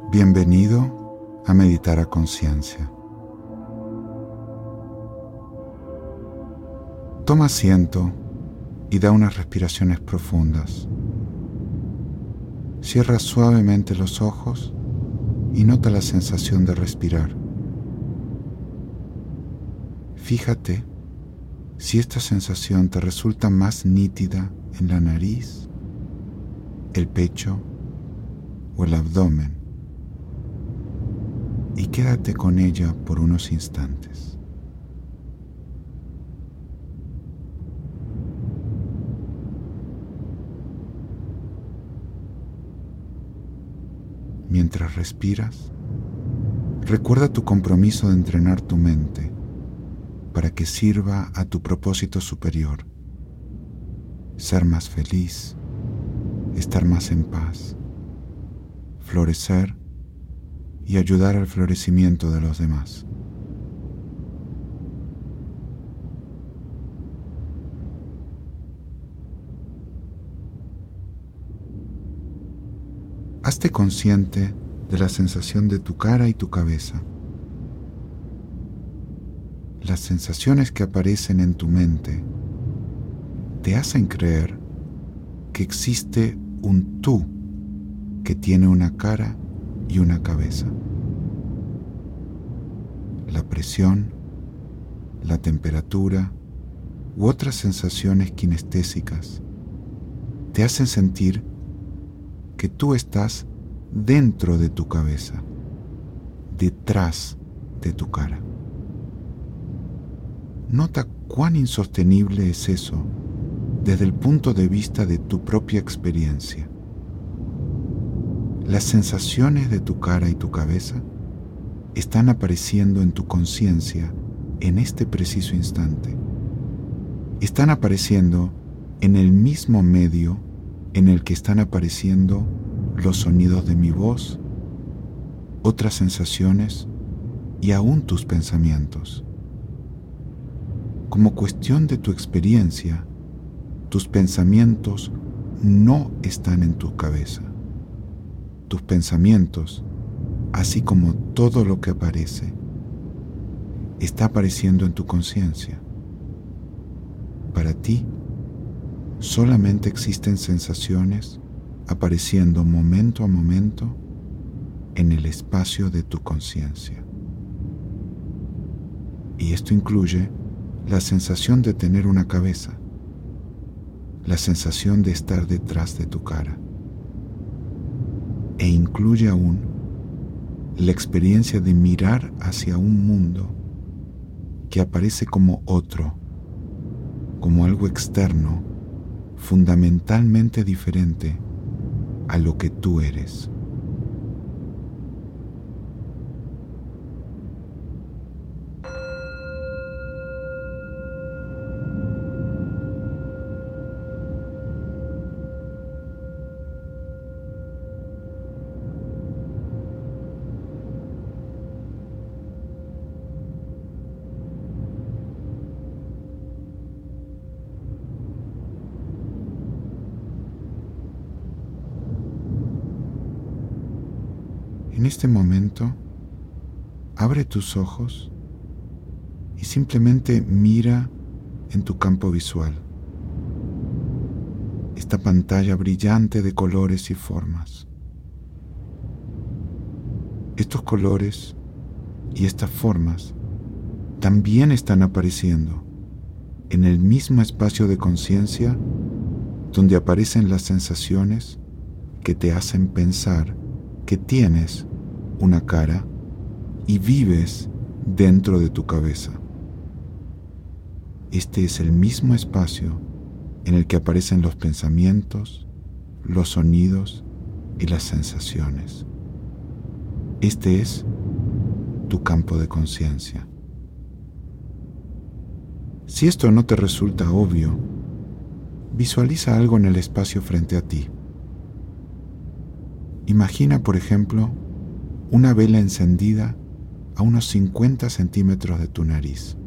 Bienvenido a Meditar a Conciencia. Toma asiento y da unas respiraciones profundas. Cierra suavemente los ojos y nota la sensación de respirar. Fíjate si esta sensación te resulta más nítida en la nariz, el pecho o el abdomen, y quédate con ella por unos instantes. Mientras respiras, recuerda tu compromiso de entrenar tu mente para que sirva a tu propósito superior: ser más feliz, estar más en paz, florecer y ayudar al florecimiento de los demás. Hazte consciente de la sensación de tu cara y tu cabeza. Las sensaciones que aparecen en tu mente te hacen creer que existe un tú que tiene una cara y una cabeza. La presión, la temperatura u otras sensaciones kinestésicas te hacen sentir que tú estás dentro de tu cabeza, detrás de tu cara. Nota cuán insostenible es eso desde el punto de vista de tu propia experiencia. Las sensaciones de tu cara y tu cabeza están apareciendo en tu conciencia en este preciso instante. Están apareciendo en el mismo medio en el que están apareciendo los sonidos de mi voz, otras sensaciones y aún tus pensamientos. Como cuestión de tu experiencia, tus pensamientos no están en tu cabeza. Tus pensamientos, así como todo lo que aparece, está apareciendo en tu conciencia. Para ti, solamente existen sensaciones apareciendo momento a momento en el espacio de tu conciencia. Y esto incluye la sensación de tener una cabeza, la sensación de estar detrás de tu cara, e incluye aún la experiencia de mirar hacia un mundo que aparece como otro, como algo externo, fundamentalmente diferente a lo que tú eres. En este momento, abre tus ojos y simplemente mira en tu campo visual, esta pantalla brillante de colores y formas. Estos colores y estas formas también están apareciendo en el mismo espacio de conciencia donde aparecen las sensaciones que te hacen pensar que tienes una cara y vives dentro de tu cabeza. Este es el mismo espacio en el que aparecen los pensamientos, los sonidos y las sensaciones. Este es tu campo de conciencia. Si esto no te resulta obvio, visualiza algo en el espacio frente a ti. Imagina, por ejemplo, una vela encendida a unos 50 centímetros de tu nariz.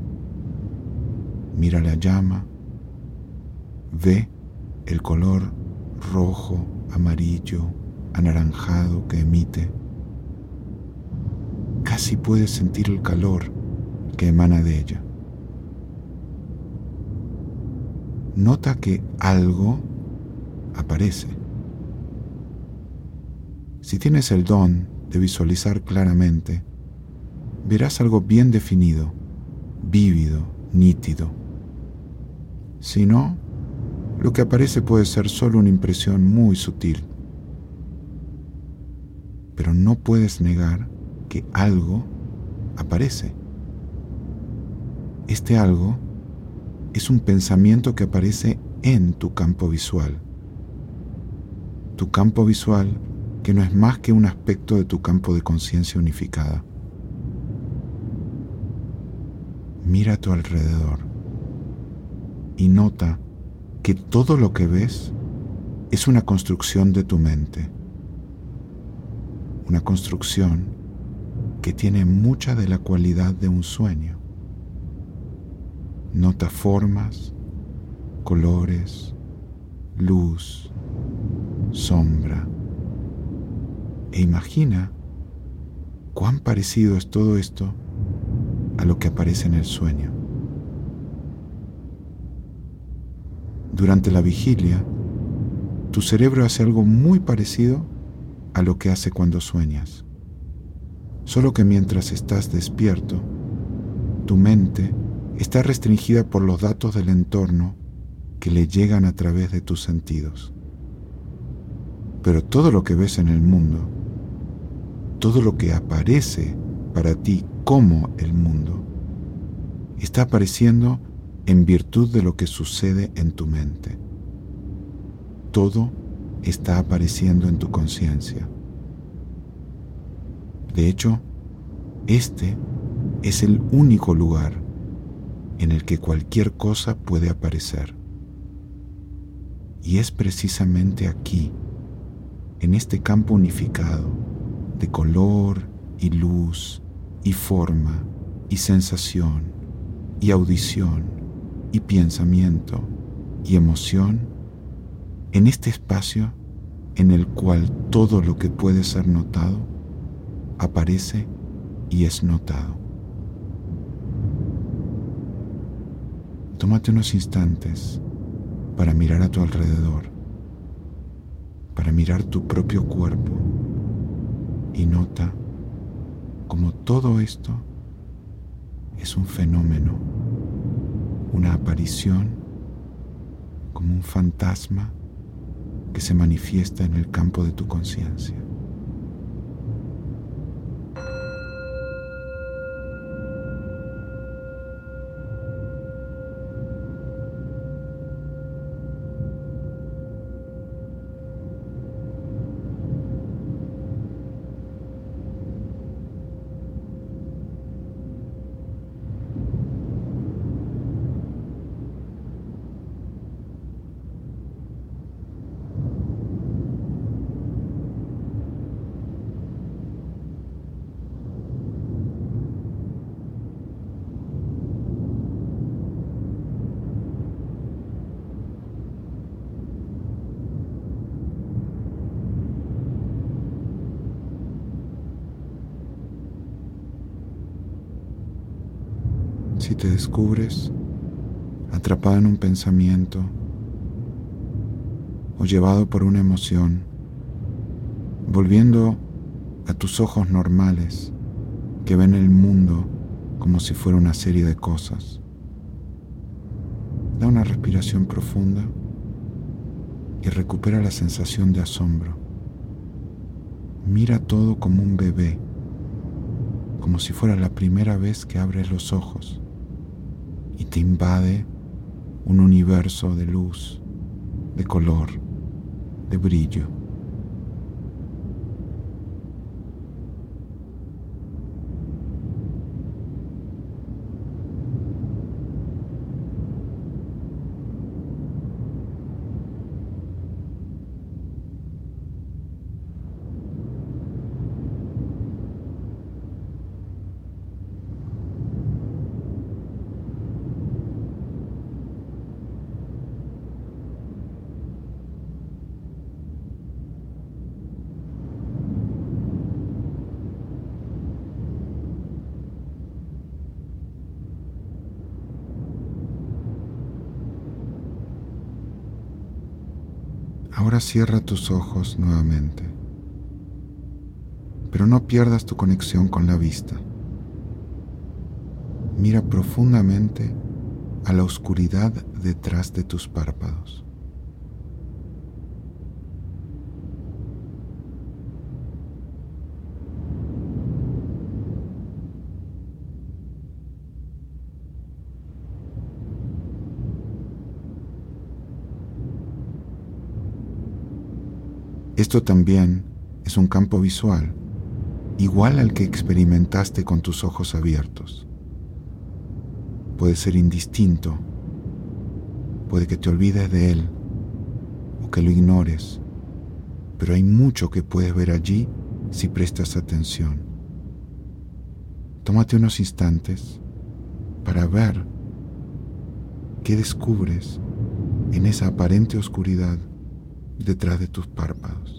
Mira la llama, ve el color rojo, amarillo, anaranjado que emite casi puedes sentir el calor que emana de ella. Nota que algo aparece. Si tienes el don de visualizar claramente, verás algo bien definido, vívido, nítido. Si no, lo que aparece puede ser solo una impresión muy sutil. Pero no puedes negar que algo aparece. Este algo es un pensamiento que aparece en tu campo visual. Tu campo visual que no es más que un aspecto de tu campo de conciencia unificada. Mira a tu alrededor y nota que todo lo que ves es una construcción de tu mente. Una construcción que tiene mucha de la cualidad de un sueño. Nota formas, colores, luz, sombra. E imagina cuán parecido es todo esto a lo que aparece en el sueño. Durante la vigilia, tu cerebro hace algo muy parecido a lo que hace cuando sueñas. Solo que mientras estás despierto, tu mente está restringida por los datos del entorno que le llegan a través de tus sentidos. Pero todo lo que ves en el mundo, todo lo que aparece para ti como el mundo, está apareciendo en virtud de lo que sucede en tu mente. Todo está apareciendo en tu conciencia. De hecho, este es el único lugar en el que cualquier cosa puede aparecer. Y es precisamente aquí, en este campo unificado de color y luz y forma y sensación y audición y pensamiento y emoción, en este espacio en el cual todo lo que puede ser notado aparece y es notado. Tómate unos instantes para mirar a tu alrededor, para mirar tu propio cuerpo y nota cómo todo esto es un fenómeno, una aparición, como un fantasma que se manifiesta en el campo de tu conciencia. Si te descubres atrapado en un pensamiento o llevado por una emoción, volviendo a tus ojos normales que ven el mundo como si fuera una serie de cosas, da una respiración profunda y recupera la sensación de asombro. Mira todo como un bebé, como si fuera la primera vez que abres los ojos y te invade un universo de luz, de color, de brillo. Ahora cierra tus ojos nuevamente, pero no pierdas tu conexión con la vista. Mira profundamente a la oscuridad detrás de tus párpados. Esto también es un campo visual, igual al que experimentaste con tus ojos abiertos. Puede ser indistinto, puede que te olvides de él o que lo ignores, pero hay mucho que puedes ver allí si prestas atención. Tómate unos instantes para ver qué descubres en esa aparente oscuridad detrás de tus párpados.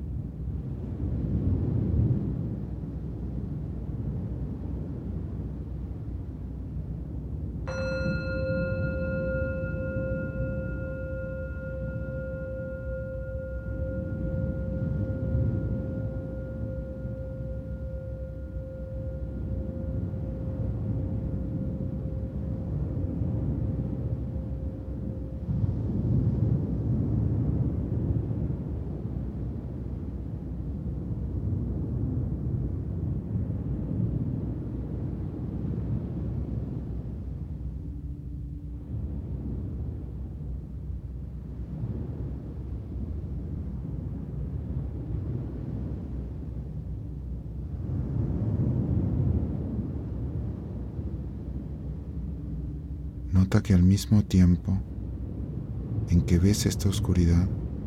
Nota que al mismo tiempo en que ves esta oscuridad,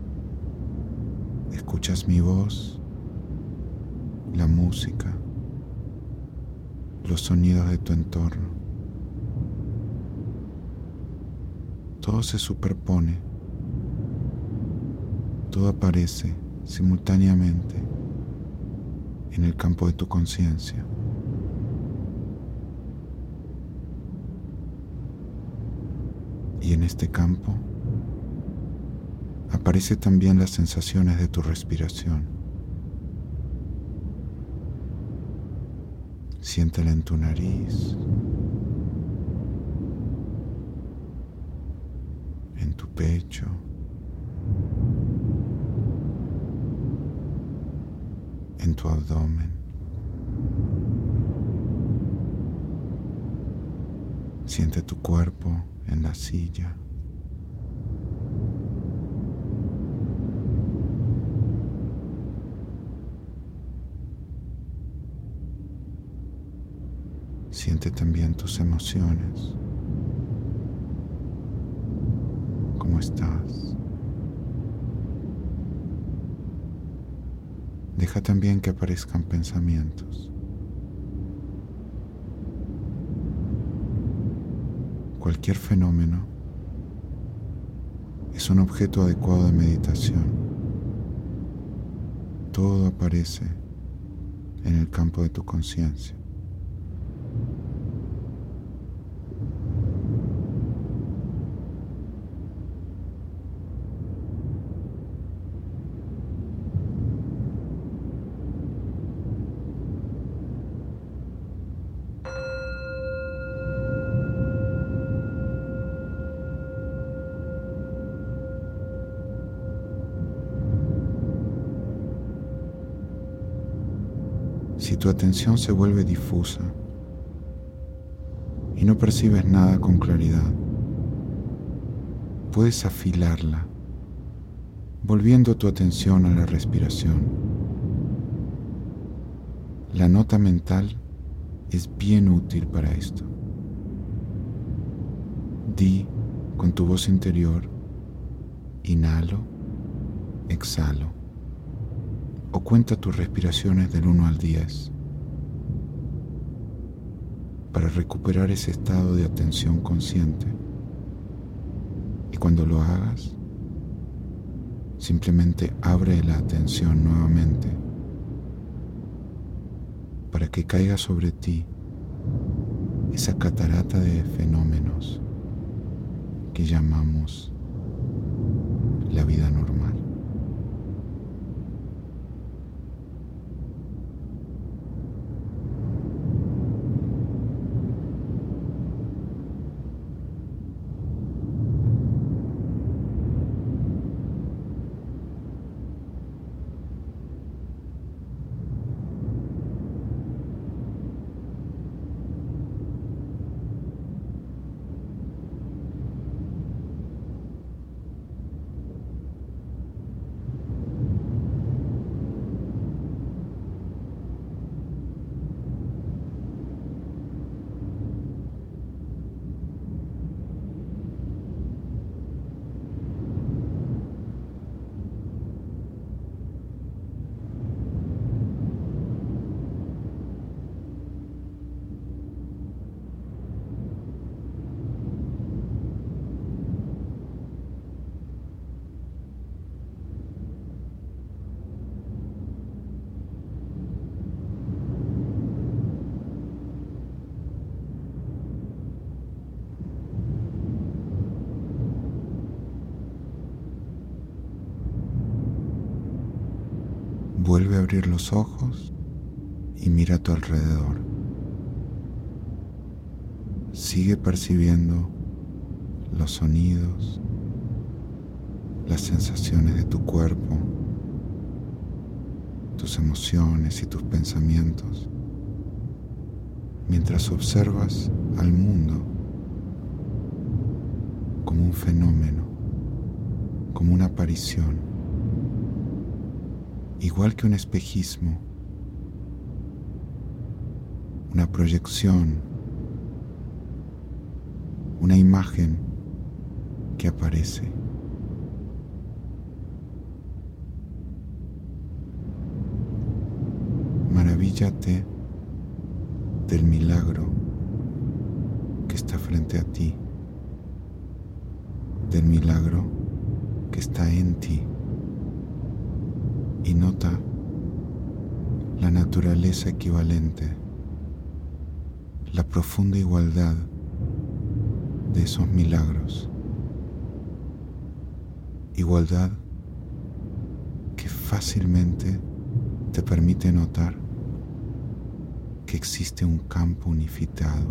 escuchas mi voz, la música, los sonidos de tu entorno. Todo se superpone, todo aparece simultáneamente en el campo de tu conciencia. Y en este campo aparecen también las sensaciones de tu respiración. Siéntela en tu nariz, en tu pecho, en tu abdomen. Siente tu cuerpo en la silla. Siente también tus emociones. ¿Cómo estás? Deja también que aparezcan pensamientos. Cualquier fenómeno es un objeto adecuado de meditación. Todo aparece en el campo de tu conciencia. Si tu atención se vuelve difusa y no percibes nada con claridad, puedes afilarla, volviendo tu atención a la respiración. La nota mental es bien útil para esto. Di con tu voz interior: inhalo, exhalo. O cuenta tus respiraciones del 1 al 10 para recuperar ese estado de atención consciente. Y cuando lo hagas, simplemente abre la atención nuevamente para que caiga sobre ti esa catarata de fenómenos que llamamos la vida normal. Vuelve a abrir los ojos y mira a tu alrededor. Sigue percibiendo los sonidos, las sensaciones de tu cuerpo, tus emociones y tus pensamientos, mientras observas al mundo como un fenómeno, como una aparición, igual que un espejismo, una proyección, una imagen que aparece. Maravíllate del milagro que está frente a ti, del milagro que está en ti, y nota la naturaleza equivalente, la profunda igualdad de esos milagros, igualdad que fácilmente te permite notar que existe un campo unificado,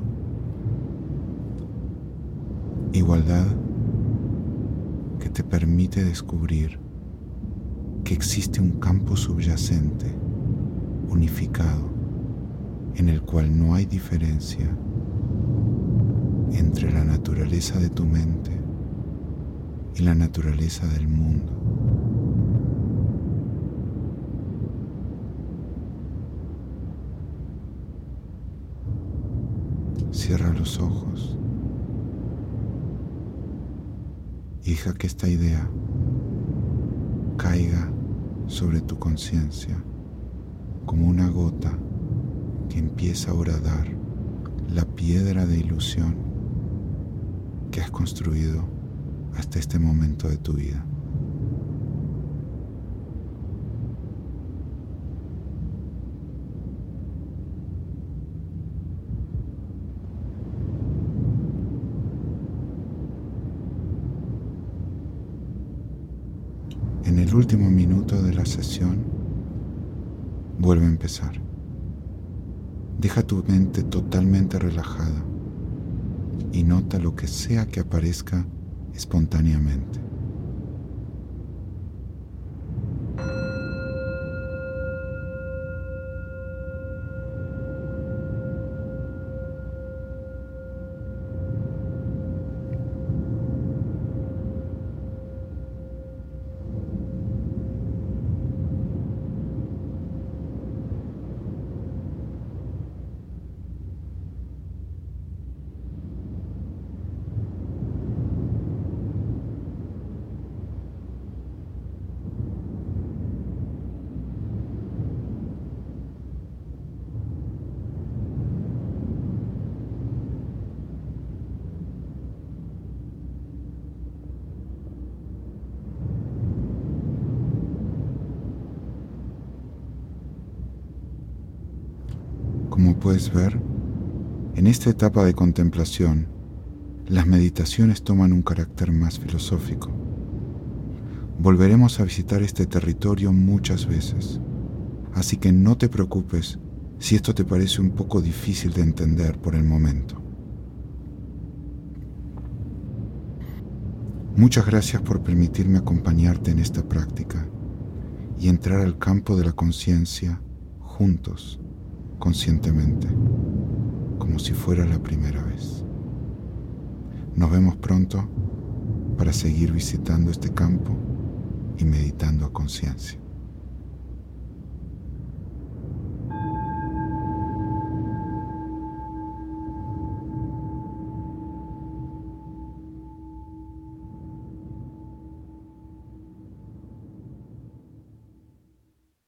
igualdad que te permite descubrir que existe un campo subyacente, unificado, en el cual no hay diferencia entre la naturaleza de tu mente y la naturaleza del mundo. Cierra los ojos y deja que esta idea caiga sobre tu conciencia como una gota que empieza a horadar la piedra de ilusión que has construido hasta este momento de tu vida. En el último minuto de la sesión, vuelve a empezar. Deja tu mente totalmente relajada y nota lo que sea que aparezca espontáneamente. Como puedes ver, en esta etapa de contemplación, las meditaciones toman un carácter más filosófico. Volveremos a visitar este territorio muchas veces, así que no te preocupes si esto te parece un poco difícil de entender por el momento. Muchas gracias por permitirme acompañarte en esta práctica y entrar al campo de la conciencia juntos, conscientemente, como si fuera la primera vez. Nos vemos pronto para seguir visitando este campo y meditando a conciencia.